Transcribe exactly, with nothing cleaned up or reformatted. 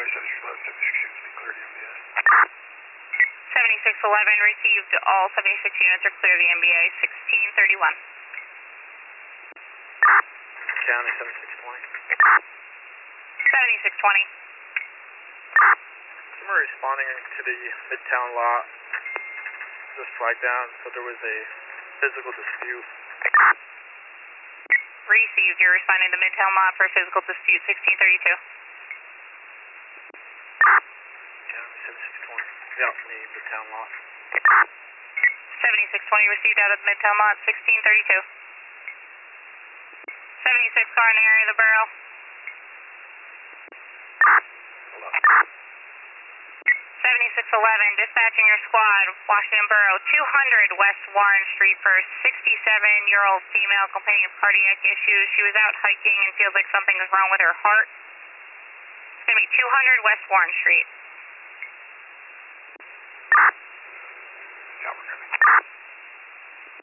five, seventy-six eleven, seventy-six units, be clear to M B A. seventy-six eleven received, all seventy-six units are clear to M B A, sixteen thirty-one. County seventy-six twenty. seventy-six twenty. Someone responding to the Midtown lot, just flag down, so there was a physical dispute. Received, you're responding to Midtown lot for physical dispute, sixteen thirty-two. County seventy-six twenty. Yeah, the Midtown lot. seventy-six twenty received out of Midtown lot, sixteen thirty-two. seventy-six car in the area of the borough. seventy-six eleven, dispatching your squad, Washington Borough, two hundred West Warren Street for a sixty-seven-year-old female complaining of cardiac issues. She was out hiking and feels like something is wrong with her heart. It's going to be two hundred West Warren Street. Yeah, we're good.